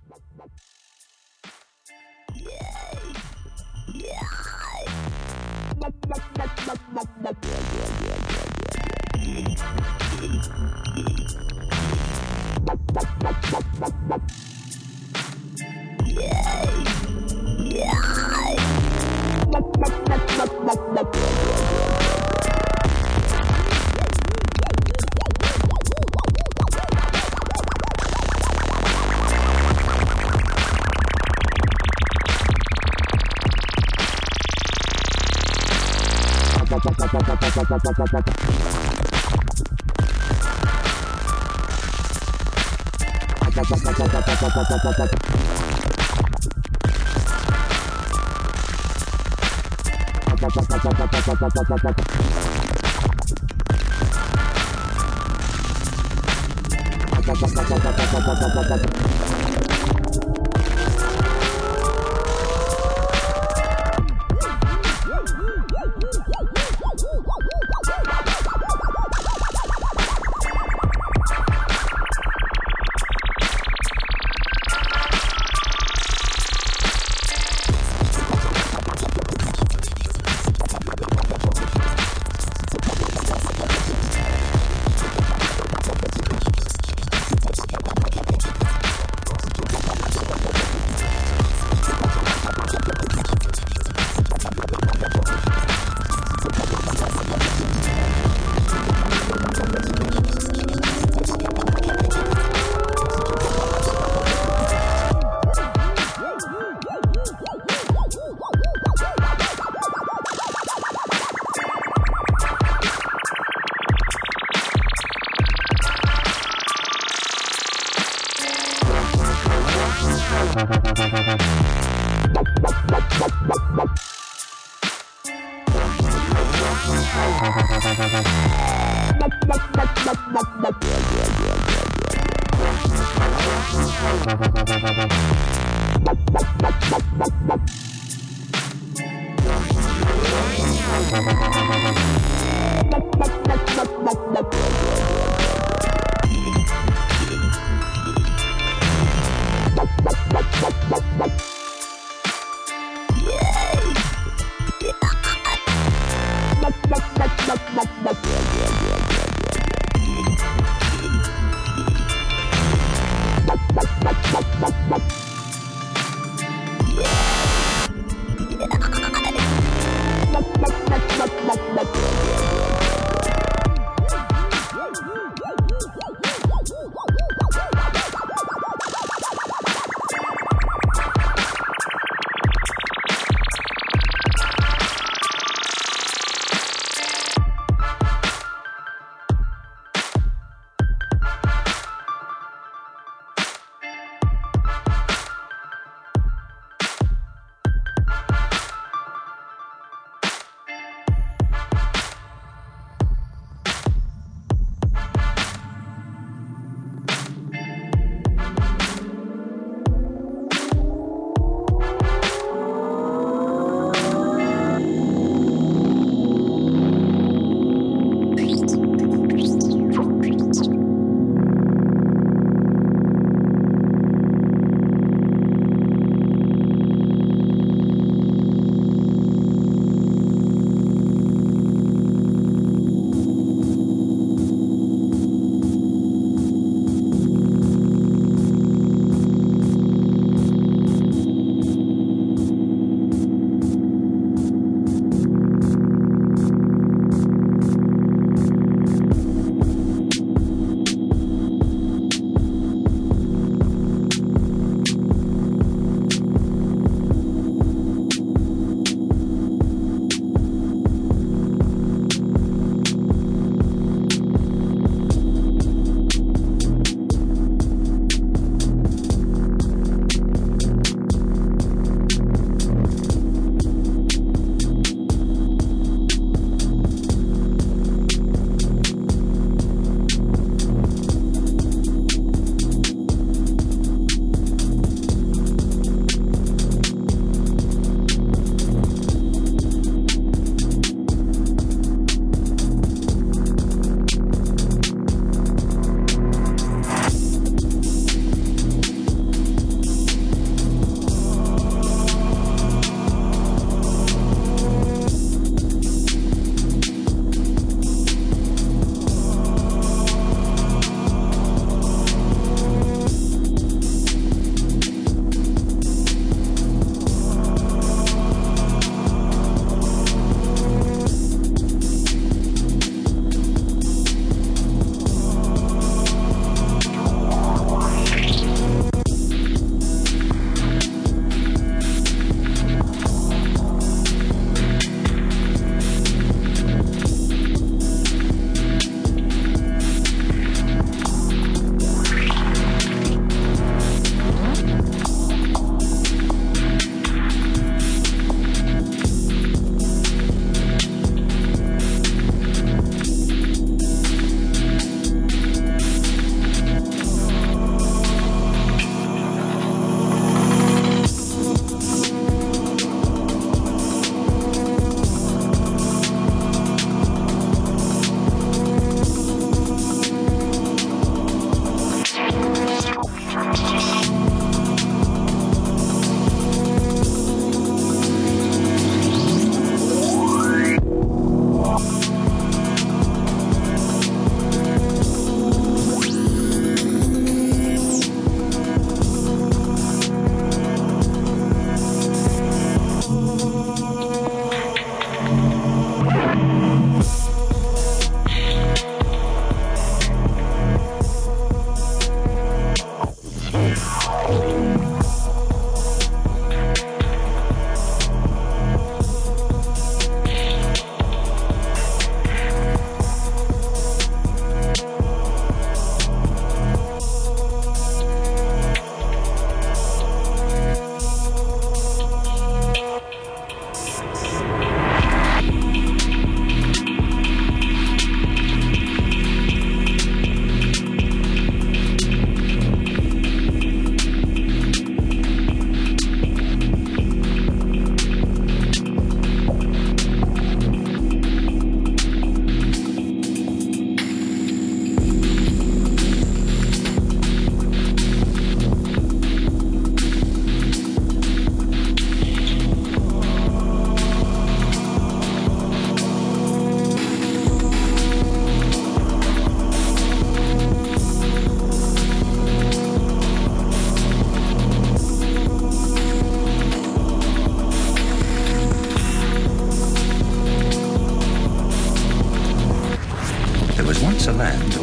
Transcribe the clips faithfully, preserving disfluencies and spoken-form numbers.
Yeah.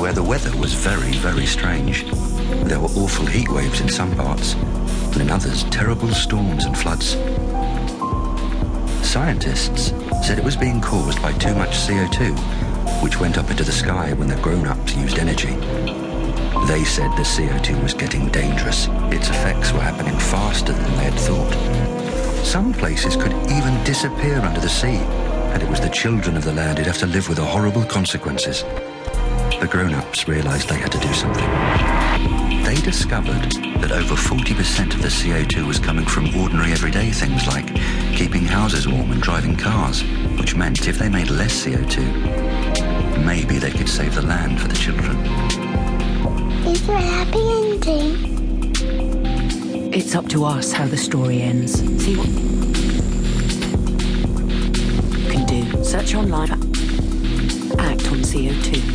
where the weather was very, very strange. There were awful heat waves in some parts, and in others terrible storms and floods. Scientists said it was being caused by too much C O two, which went up into the sky when the grown-ups used energy. They said the C O two was getting dangerous. Its effects were happening faster than they had thought. Some places could even disappear under the sea, and it was the children of the land who'd have to live with the horrible consequences. The grown-ups realized they had to do something. They discovered that over forty percent of the C O two was coming from ordinary everyday things like keeping houses warm and driving cars, which meant if they made less C O two, maybe they could save the land for the children. Is there a happy ending? It's up to us how the story ends. See what you can do. Search online. Act on C O two.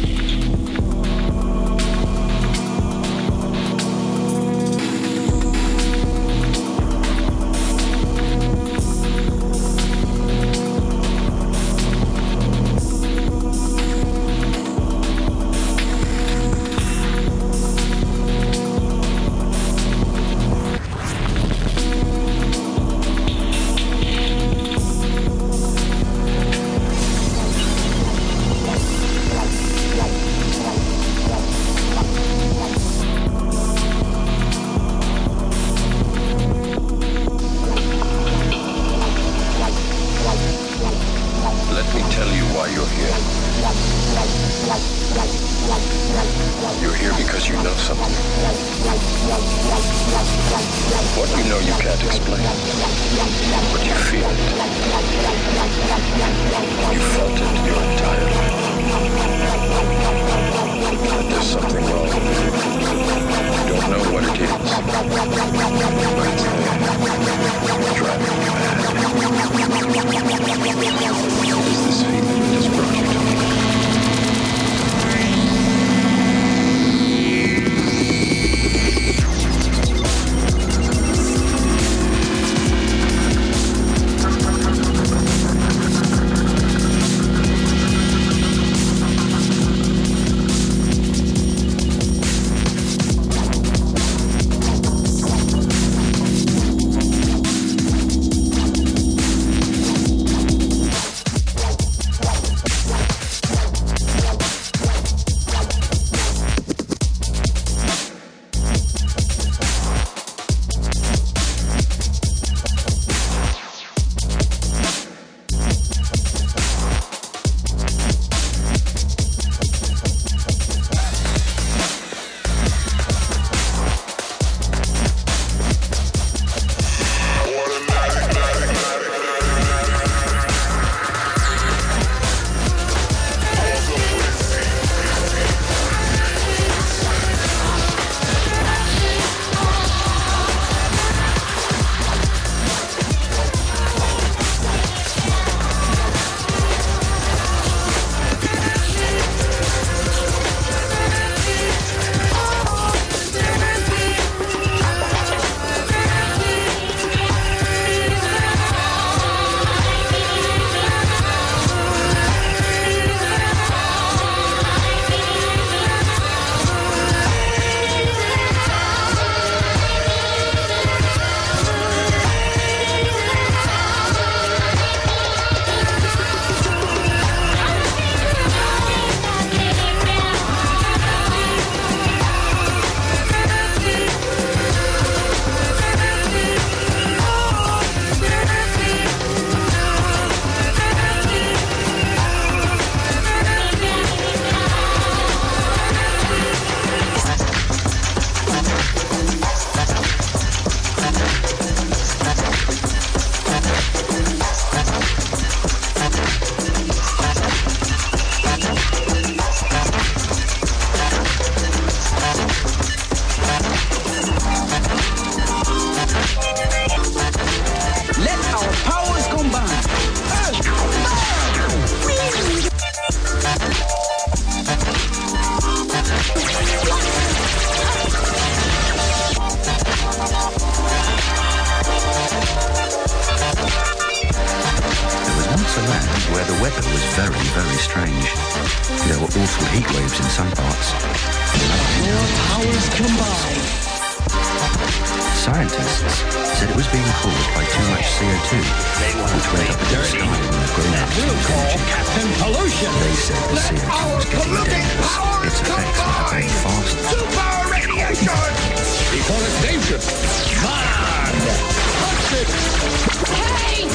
a land where the weather was very, very strange. There were awful heat waves in some parts. Your powers combined. Scientists said it was being caused by too much C O two, which went up into the sky when the grown-ups used energy. Captain Pollution. They said the C O two was getting dangerous. Its effects were happening fast. Super radiation. Before it's dangerous. Mad. Toxic. Hate.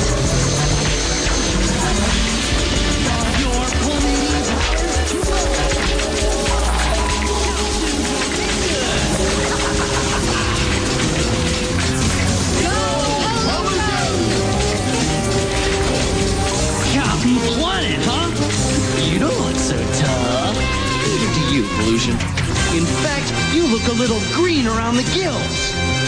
Your police. Captain Planet, huh? You don't look so tough. Neither do you, Pollution. In fact, you look a little green around the gills.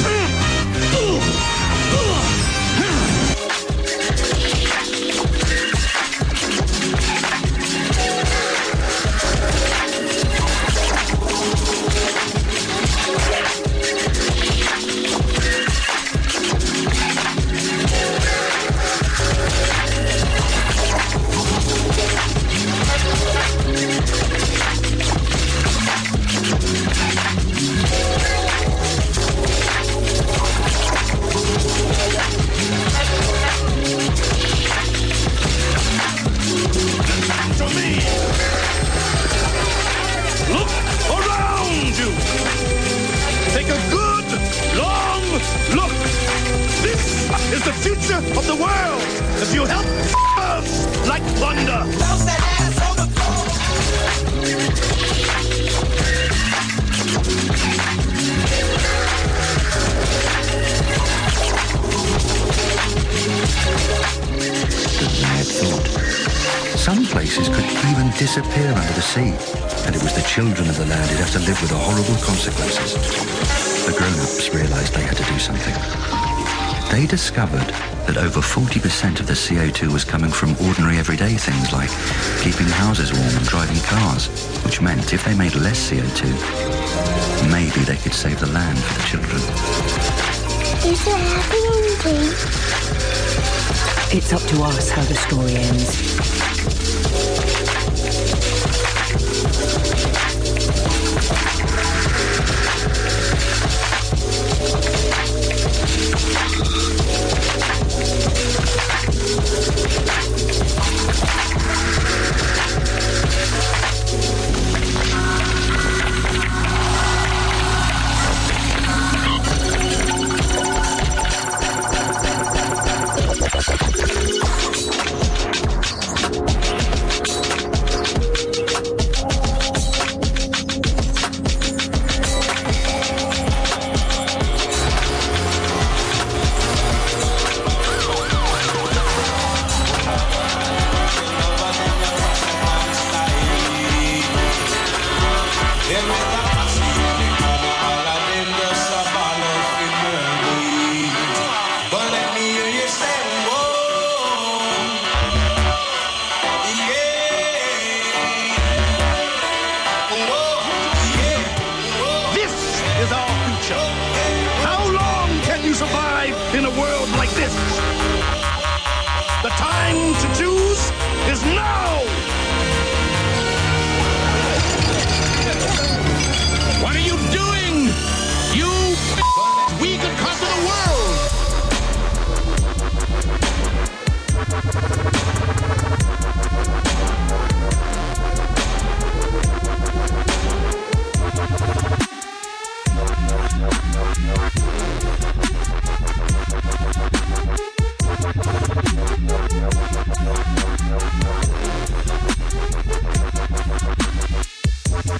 Disappear under the sea, and it was the children of the land who'd have to live with the horrible consequences. The grown-ups realized they had to do something. They discovered that over forty percent of the C O two was coming from ordinary everyday things like keeping houses warm and driving cars, which meant if they made less C O two, maybe they could save the land for the children. Is it a happy ending? It's up to us how the story ends.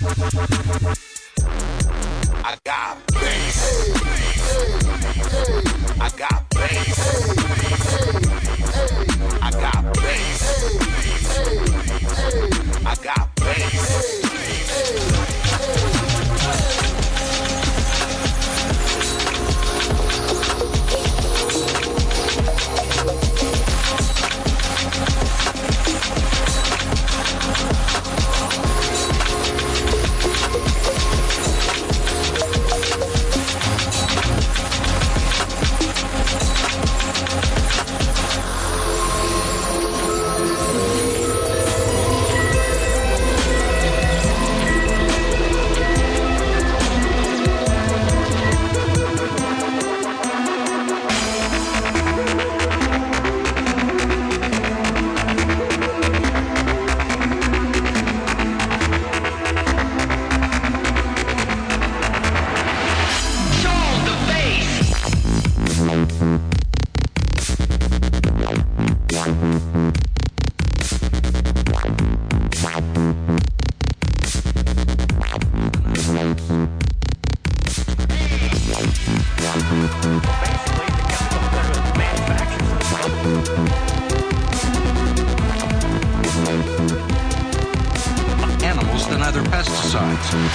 I got bass.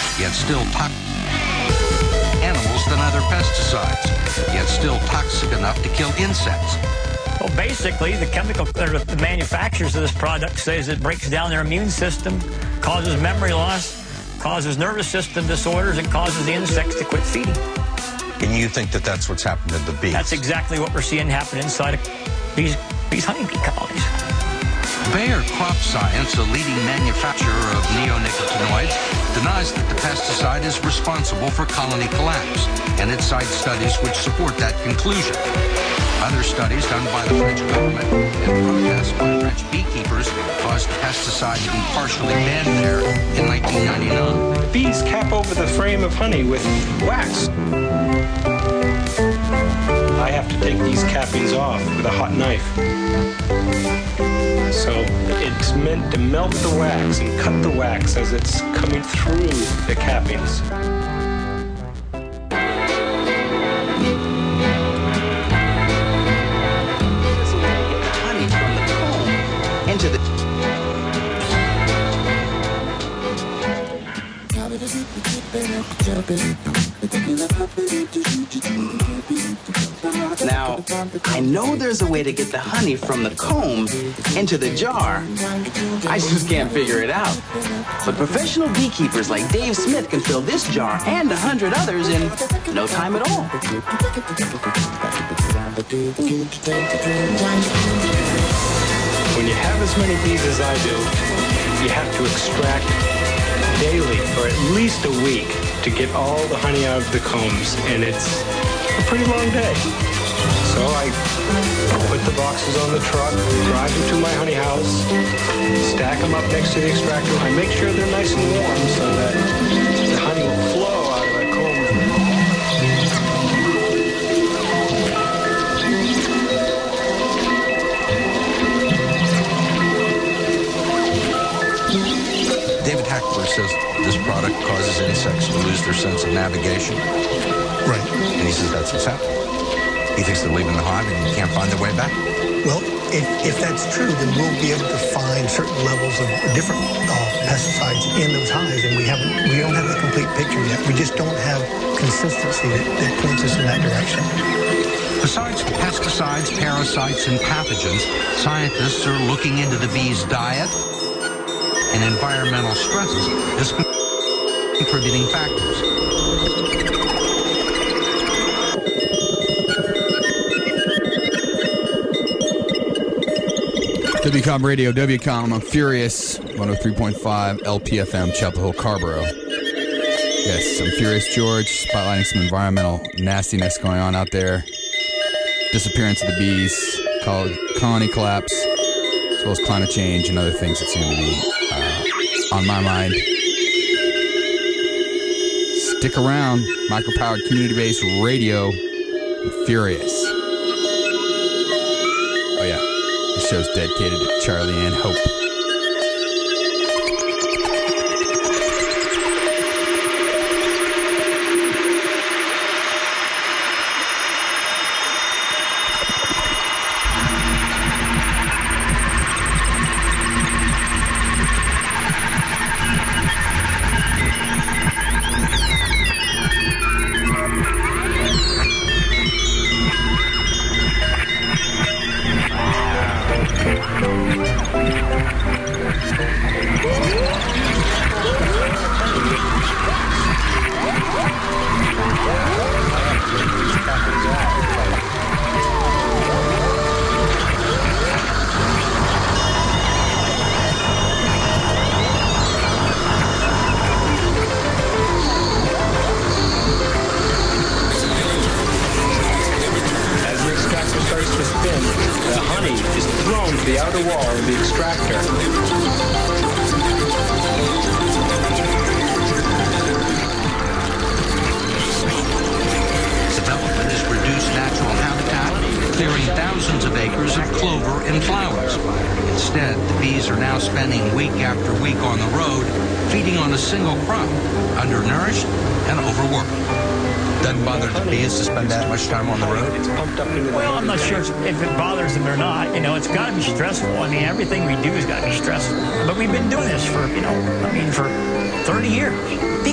yet still toxic animals than other pesticides, yet still toxic enough to kill insects. Well, basically, the chemical, or the manufacturers of this product says it breaks down their immune system, causes memory loss, causes nervous system disorders, and causes the insects to quit feeding. And you think that that's what's happened to the bees? That's exactly what we're seeing happen inside of these, these honeybee colonies. Bayer Crop Science, a leading manufacturer of neonicotinoids, denies that the pesticide is responsible for colony collapse, and it cites studies which support that conclusion. Other studies done by the French government and protests by French beekeepers caused the pesticide to be partially banned there in nineteen ninety-nine. Bees cap over the frame of honey with wax. I have to take these cappings off with a hot knife. So it's meant to melt the wax and cut the wax as it's coming through the cappings. Honey from the comb into the... Now, I know there's a way to get the honey from the comb into the jar. I just can't figure it out. But professional beekeepers like Dave Smith can fill this jar and a hundred others in no time at all. When you have as many bees as I do, you have to extract daily for at least a week to get all the honey out of the combs, and it's a pretty long day. So I put the boxes on the truck, drive them to my honey house, stack them up next to the extractor. I make sure they're nice and warm so that the honey will flow out of the comb. David Hackler says this product causes insects to lose their sense of navigation. Right. And he says that's what's happening. He thinks they're leaving the hive and can't find their way back. Well, if, if that's true, then we'll be able to find certain levels of different uh, pesticides in those hives, and we haven't, we don't have the complete picture yet. We just don't have consistency that, that points us in that direction. Besides pesticides, parasites, and pathogens, scientists are looking into the bees' diet and environmental stresses as contributing factors. W COM Radio, W COM, I'm Furious, one oh three point five L P F M, Chapel Hill, Carborough. Yes, I'm Furious George, spotlighting some environmental nastiness going on out there. Disappearance of the bees, colony collapse, as well as climate change and other things that seem to be uh, on my mind. Stick around, micro-powered community-based radio, I'm Furious. Oh yeah. This show's dedicated to Charlie Ann Hope.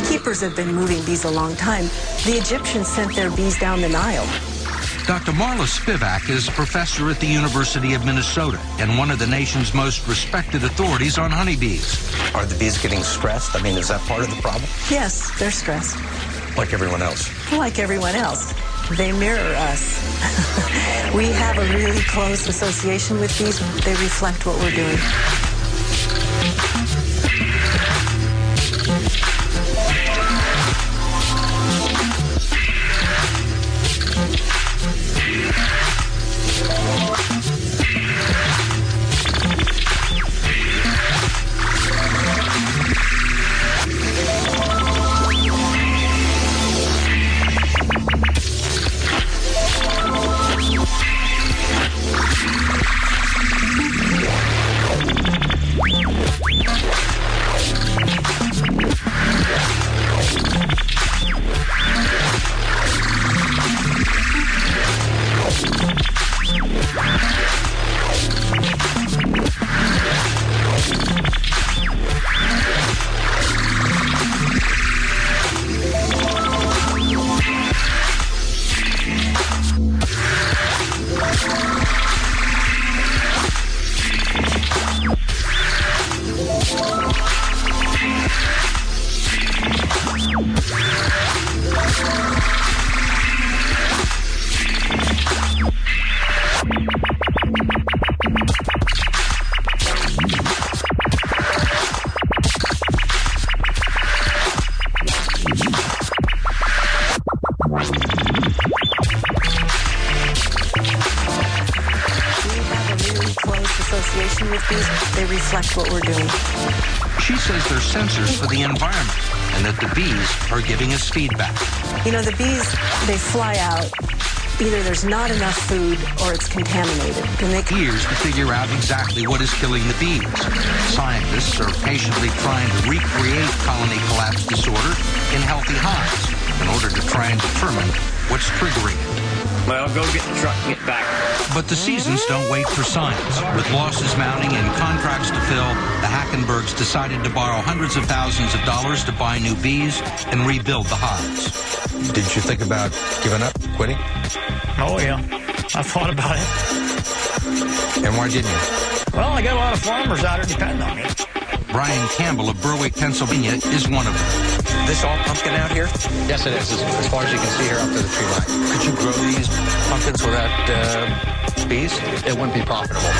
beekeepers have been moving bees a long time. The Egyptians sent their bees down the Nile. Doctor Marla Spivak is a professor at the University of Minnesota and one of the nation's most respected authorities on honeybees. Are the bees getting stressed? I mean, is that part of the problem? Yes, they're stressed. Like everyone else? Like everyone else. They mirror us. We have a really close association with bees. They reflect what we're doing. What we're doing. She says they're sensors for the environment and that the bees are giving us feedback. You know, the bees, they fly out. Either there's not enough food or it's contaminated. And they years to figure out exactly what is killing the bees. Scientists are patiently trying to recreate colony collapse disorder in healthy hives in order to try and determine what's triggering it. Well, go get the truck and get back. But the seasons don't wait for science. With losses mounting and contracts to fill, the Hackenbergs decided to borrow hundreds of thousands of dollars to buy new bees and rebuild the hives. Did you think about giving up, quitting? Oh, yeah. I thought about it. And why didn't you? Well, I got a lot of farmers out there depending on me. Brian Campbell of Berwick, Pennsylvania, is one of them. This all pumpkin out here? Yes, it is, as, as far as you can see here up to the tree line. Could you grow these pumpkins without uh, bees? It wouldn't be profitable.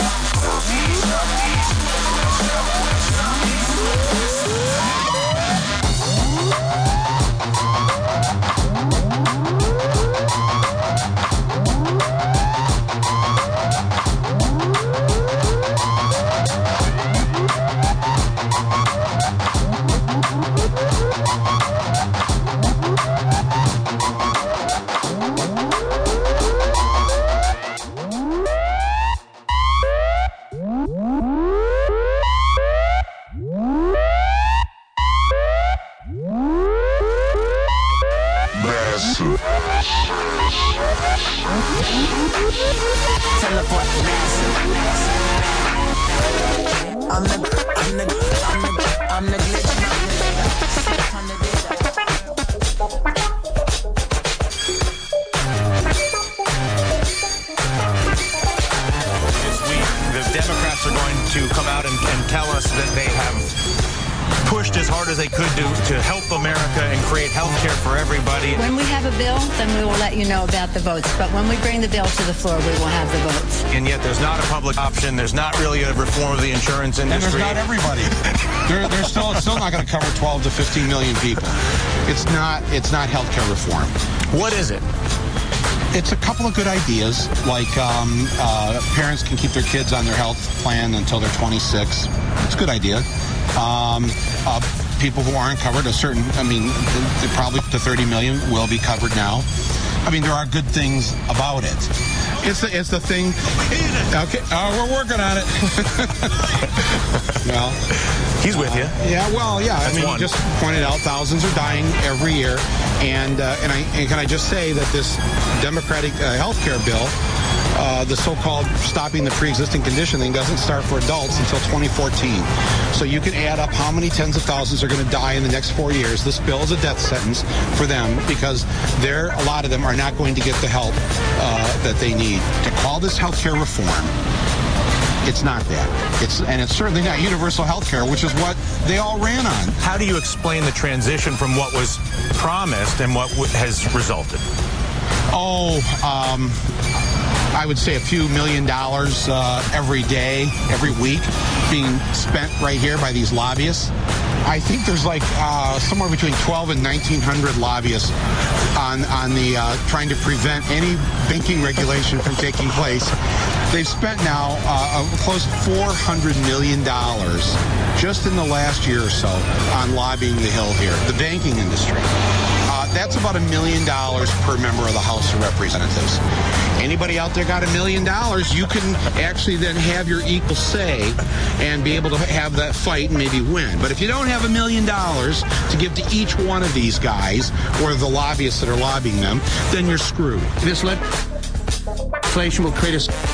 Teleport massive. I'm the, I'm the, I'm the, I'm the glitch. I'm the This week, the Democrats are going to come out and, and tell us that they have pushed as hard as they could do to help America and create health care for everybody. When we have a bill, then we will let you know about the votes. But when we bring the bill to the floor, we will have the votes. And yet there's not a public option. There's not really a reform of the insurance industry. And there's not everybody. they're, they're still, it's still not going to cover twelve to fifteen million people. It's not, it's not health care reform. What is it? It's a couple of good ideas, like um, uh, parents can keep their kids on their health plan until they're twenty-six. It's a good idea. Um, uh, people who aren't covered, a certain, I mean, probably up to thirty million will be covered now. I mean, there are good things about it. It's the, it's the thing. Okay, uh, we're working on it. Well, he's with you. Uh, yeah, well, yeah. That's I mean, one. you just pointed out thousands are dying every year, and uh, and I and can I just say that this Democratic uh, health care bill, uh, the so-called stopping the pre-existing condition thing, doesn't start for adults until twenty fourteen. So you can add up how many tens of thousands are going to die in the next four years. This bill is a death sentence for them because they're, a lot of them are not going to get the help uh, that they need. To call this health care reform, it's not that. It's and it's certainly not universal health care, which is what they all ran on. How do you explain the transition from what was promised and what w- has resulted? Oh, um, I would say a few million dollars uh, every day, every week, being spent right here by these lobbyists. I think there's like uh, somewhere between twelve and nineteen hundred lobbyists on on the uh, trying to prevent any banking regulation from taking place. They've spent now uh, close to four hundred million dollars just in the last year or so on lobbying the Hill here, the banking industry. Uh, that's about a million dollars per member of the House of Representatives. Anybody out there got a million dollars, you can actually then have your equal say and be able to have that fight and maybe win. But if you don't have a million dollars to give to each one of these guys or the lobbyists that are lobbying them, then you're screwed. This legislation will create a...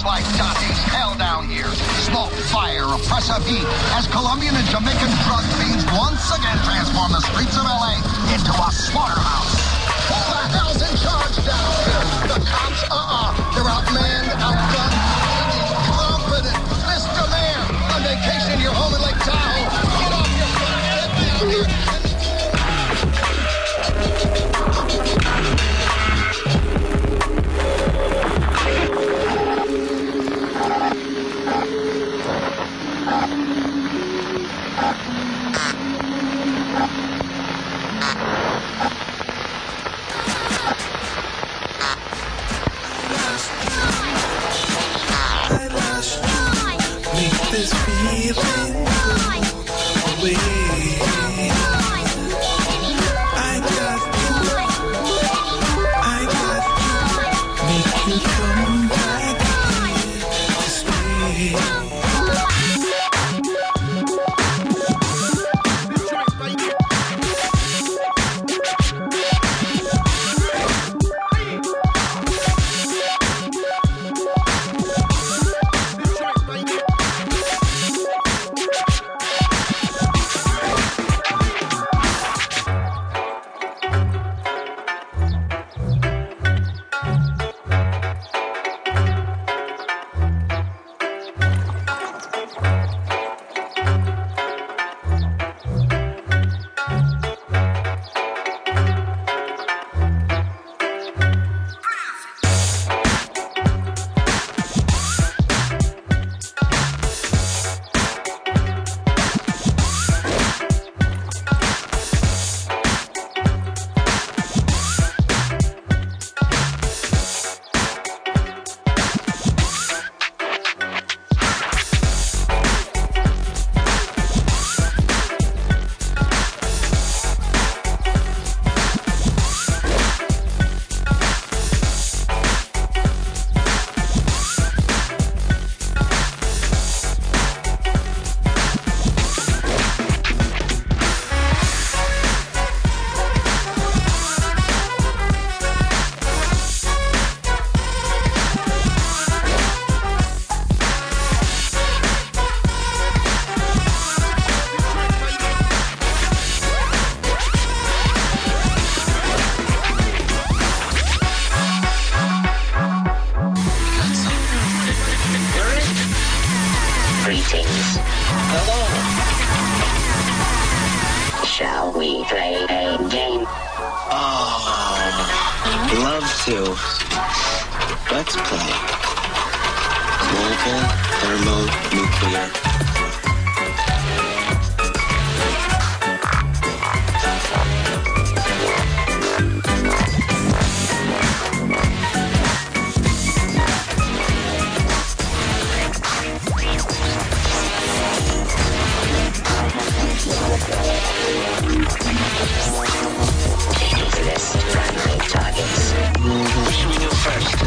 like Dotties, hell down here. Smoke, fire, oppressive heat as Colombian and Jamaican drug fiends once again transform the streets of L A into a slaughterhouse. Who the hell's in charge down here? The cops? Uh-uh. They're outmanned, outgunned, incompetent. Mister Mayor, on vacation, you're home in Lake Tahoe. Get off your butt. Get down here. Make this feeling go away. I got you, I got you. Make you come back here to stay. Greetings. Hello. Shall we play a game? Oh, love to. Let's play. Mobile thermonuclear. List primary targets. Who should we do first?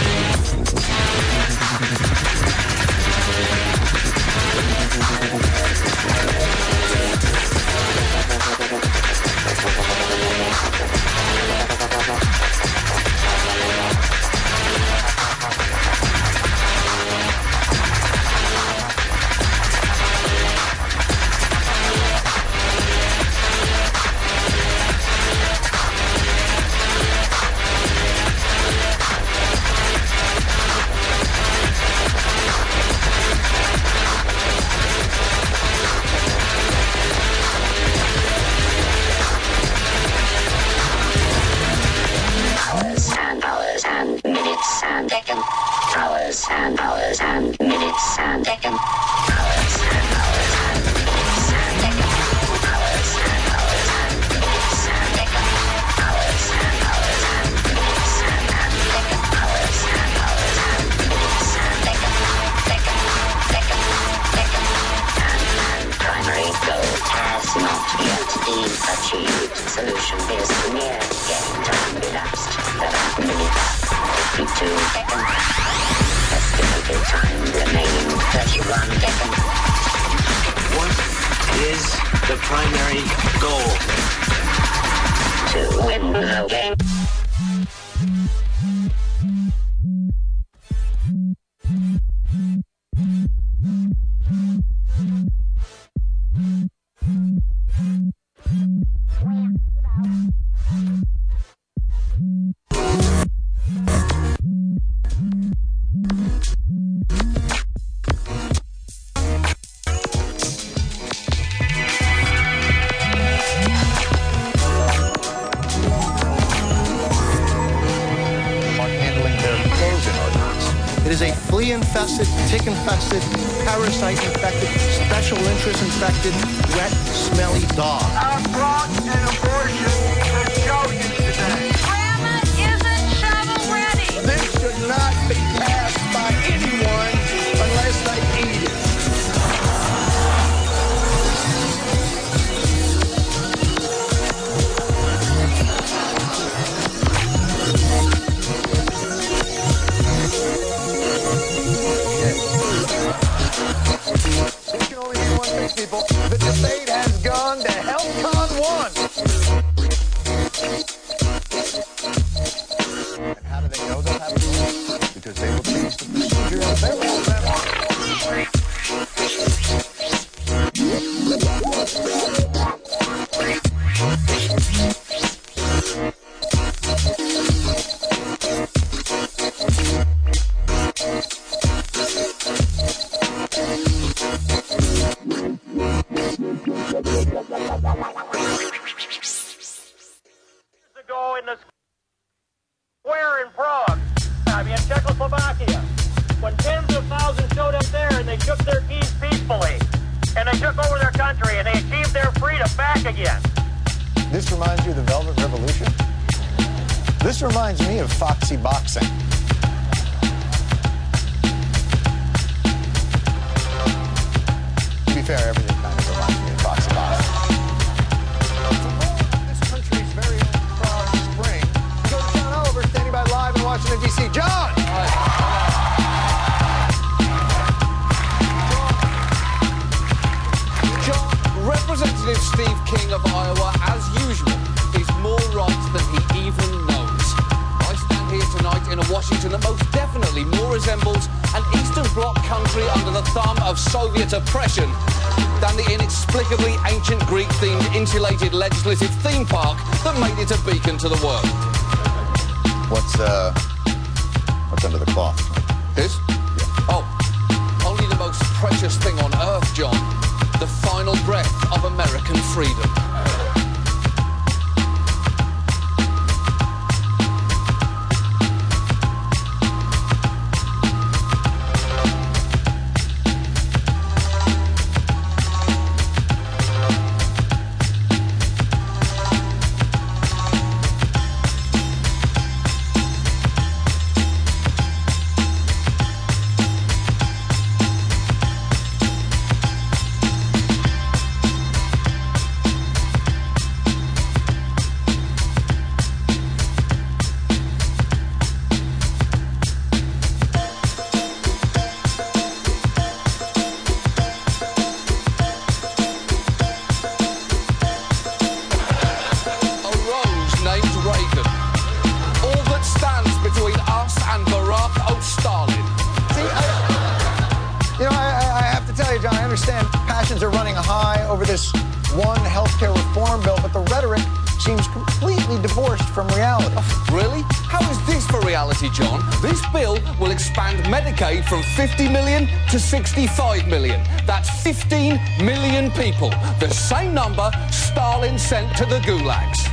Hours and hours and minutes and seconds. Hours and hours and minutes and seconds. Hours and hours and minutes and seconds. Hours and hours and minutes and seconds. Hours and hours and minutes and seconds. Second, second, second. And, and primary goal has not yet been achieved. Solution is near. Game time elapsed. Seven minutes. fifty-two seconds. Estimated time remaining thirty-one seconds. What is the primary goal? To win the game. It is a flea-infested, tick-infested, parasite-infected, special interest-infected, wet, smelly dog. I brought an abortion to show you today. Grandma isn't shovel-ready. This should not be passed by anyone unless they eat it. You can only do one thing, people. The debate has gone to HealthCon one. And how do they know they'll have it? Because they will change the procedure and they will ago in the square in Prague, I mean Czechoslovakia, when tens of thousands showed up there and they shook their keys peacefully, and they took over their country and they achieved their freedom back again. This reminds you of the Velvet Revolution? This reminds me of Foxy Boxing. To be fair, everything kind of reminds me of Foxy Boxing. This country's very own Prague Spring. We go to John Oliver, standing by live in Washington, D C John! John, Representative Steve King of Iowa, as usual, is more right than he even knows. I stand here tonight in a Washington that most definitely more resembles an Eastern Bloc country under the thumb of Soviet oppression than the inexplicably ancient Greek-themed insulated legislative theme park that made it a beacon to the world. What's, uh, what's under the cloth? This? Oh, only the most precious thing on earth, John. The final breath of American freedom. John, this bill will expand Medicaid from fifty million to sixty-five million. That's fifteen million people, the same number Stalin sent to the gulags.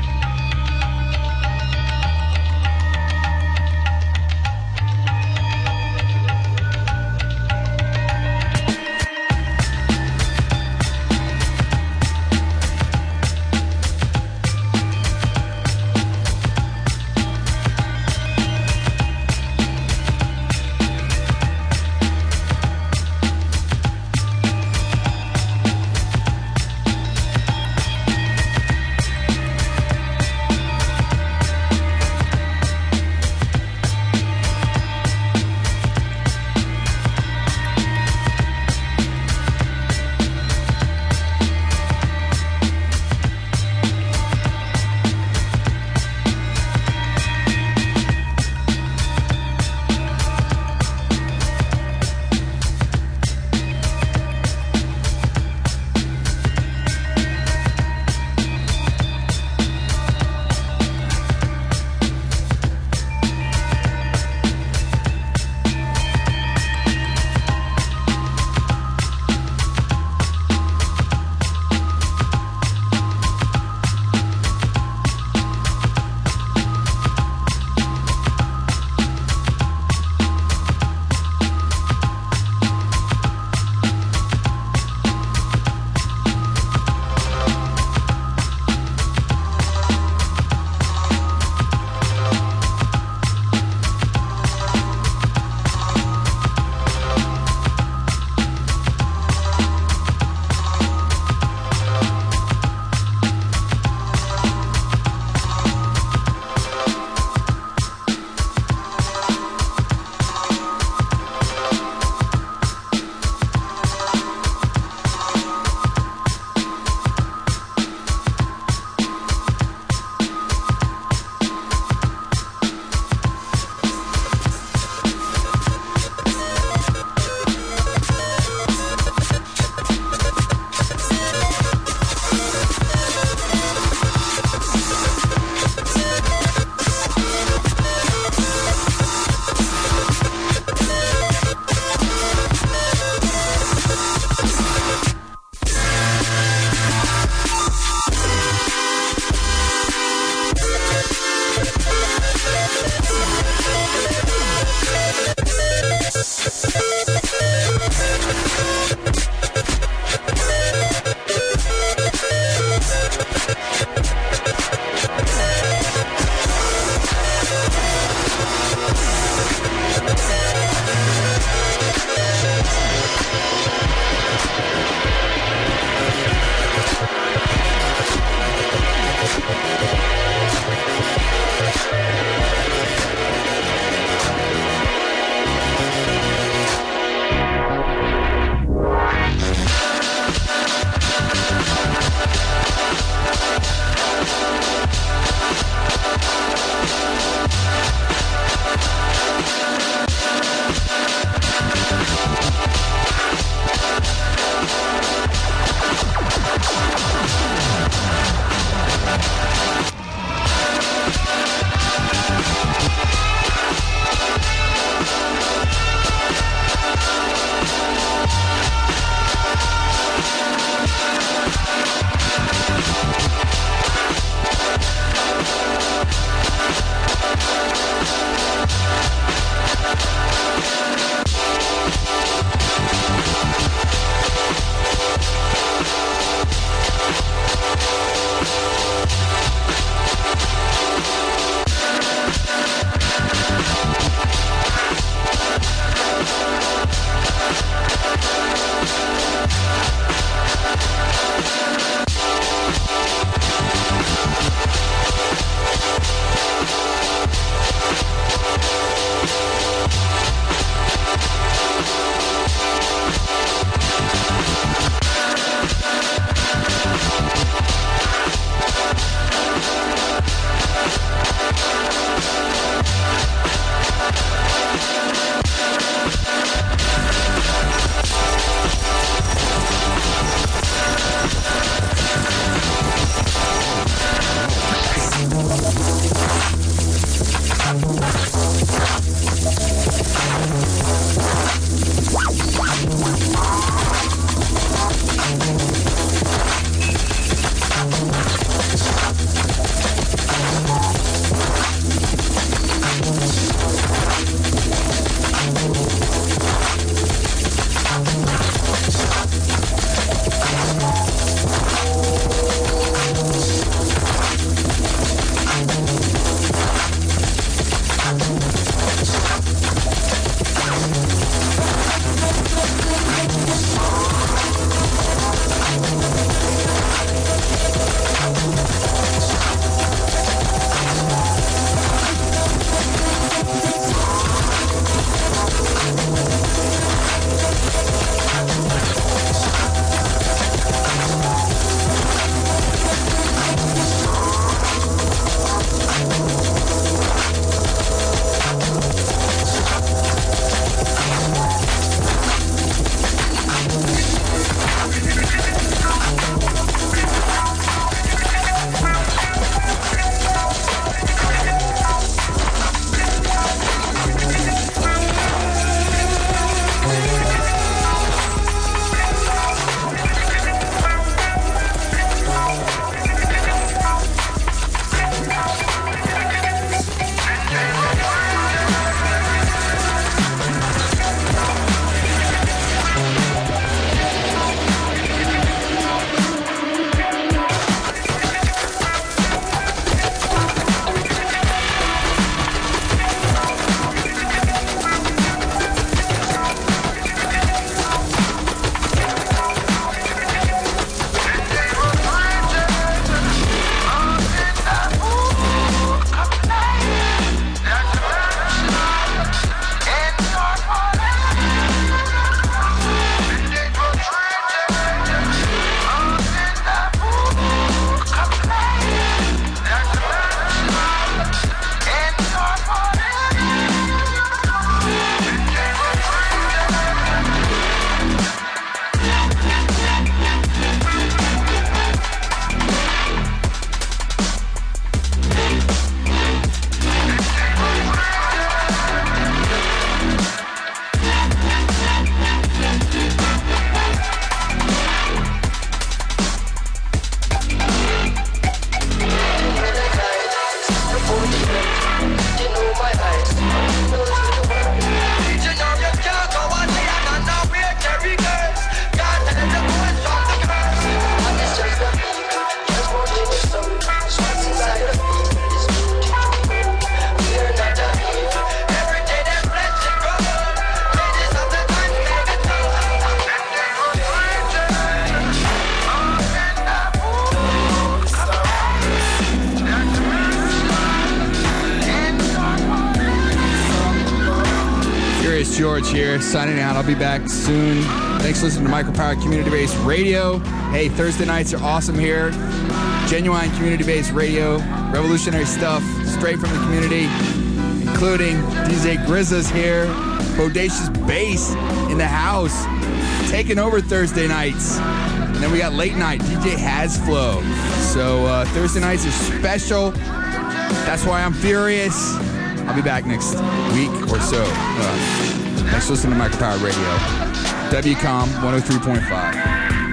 Furious George here, signing out. I'll be back soon. Thanks for listening to Micropower Community-Based Radio. Hey, Thursday nights are awesome here. Genuine community-based radio, revolutionary stuff straight from the community, including D J Grizza's here, Bodacious Bass in the house, taking over Thursday nights. And then we got late night, D J Hasflow. So uh, Thursday nights are special. That's why I'm furious. I'll be back next week or so. Uh, thanks for listening to Micropower Radio. W COM one oh three point five.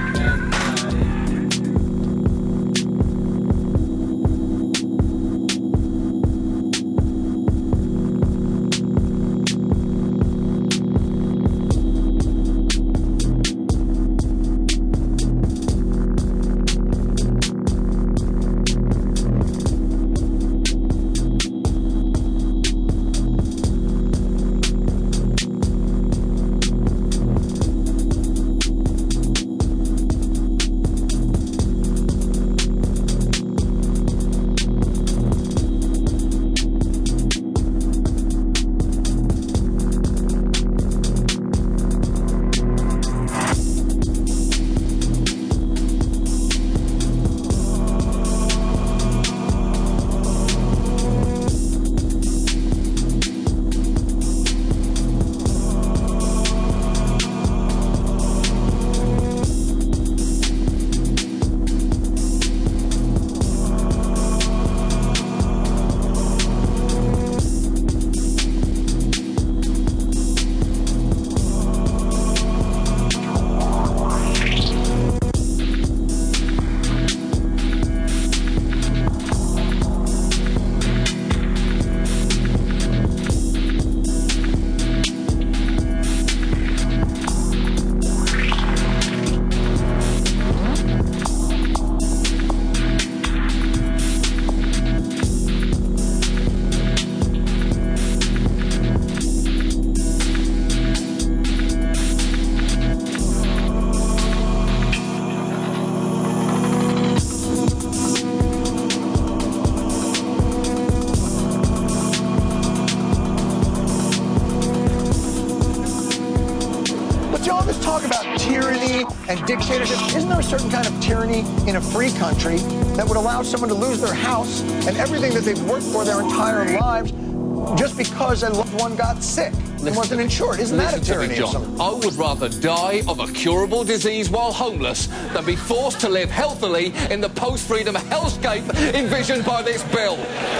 And dictatorship, isn't there a certain kind of tyranny in a free country that would allow someone to lose their house and everything that they've worked for their entire lives just because a loved one got sick and wasn't insured? Isn't that a tyranny? Me, John, I would rather die of a curable disease while homeless than be forced to live healthily in the post-freedom hellscape envisioned by this bill.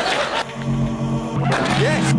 Yes.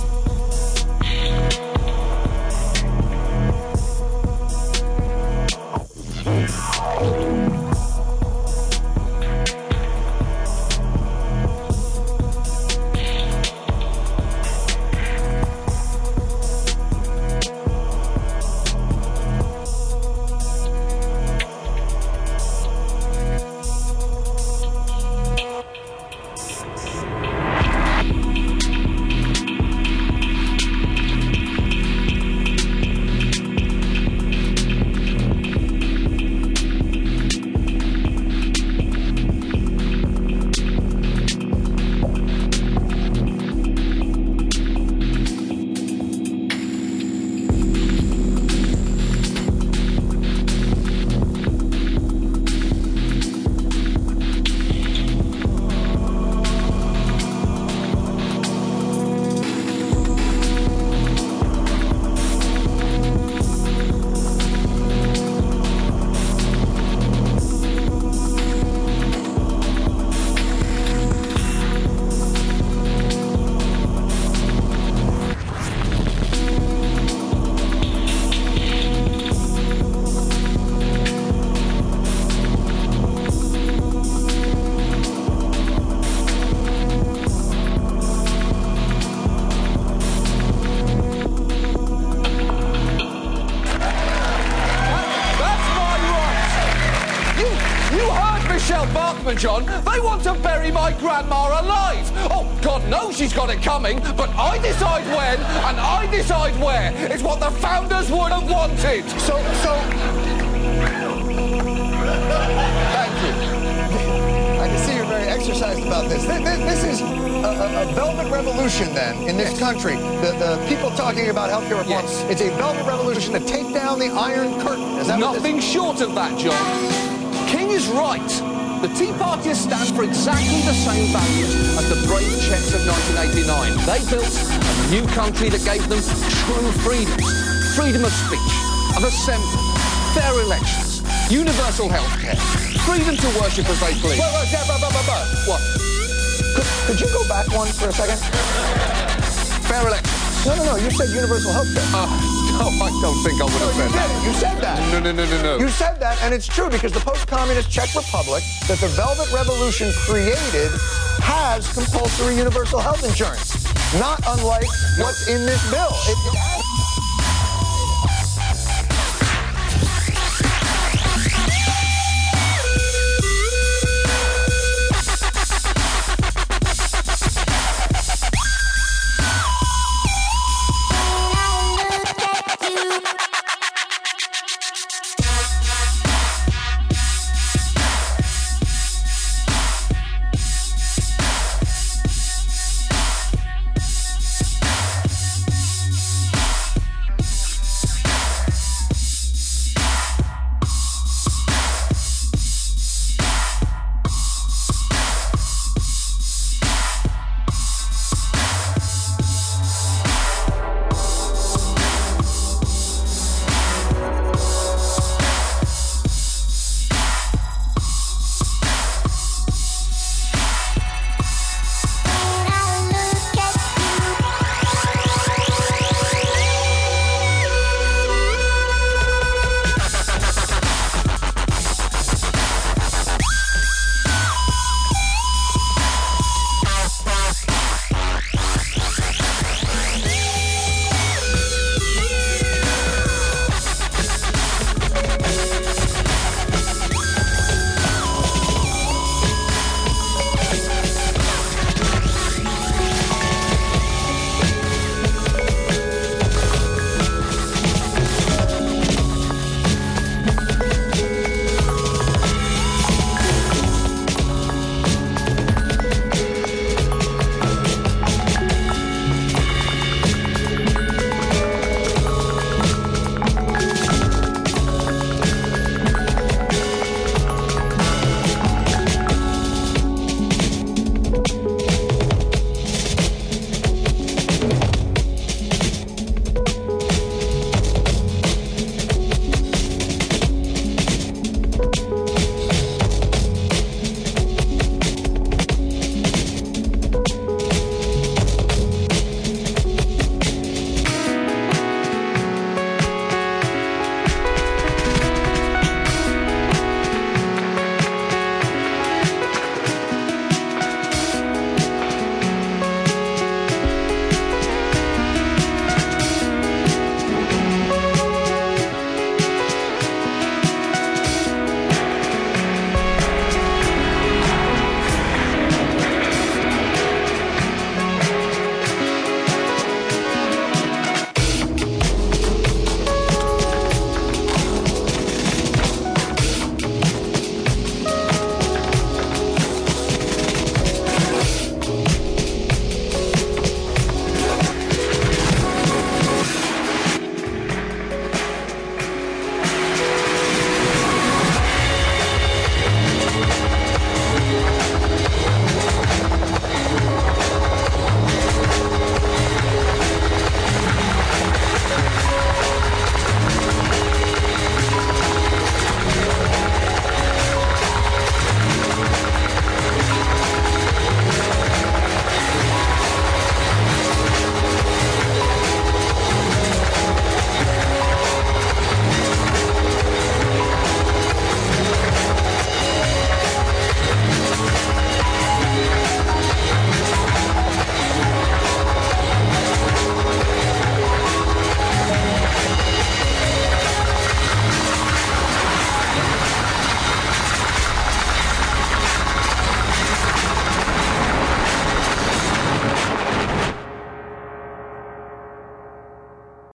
John, they want to bury my grandma alive. Oh, God knows she's got it coming, but I decide when and I decide where. It's what the founders would have wanted. So, so... Thank you. I can see you're very extra exercised about this. This, this is a, a velvet revolution, then, in this country. The, the people talking about health care reform. Yes. It's a velvet revolution to take down the Iron Curtain. Is that Nothing short of that, John. King is right. The Tea Partiers stand for exactly the same values as the brave Czechs of nineteen eighty-nine. They built a new country that gave them true freedoms. Freedom of speech, of assembly, fair elections, universal health care, freedom to worship as they please. Wait, wait, yeah, but, but, but, but. What? Could, could you go back one for a second? Fair elections. No, no, no. You said universal health care. Uh, no, I don't think I would have no, said you that. Did. You said that. No, no, no, no, no. You said that, and it's true because the post-communist Czech Republic that the Velvet Revolution created has compulsory universal health insurance, not unlike what's in this bill. It, it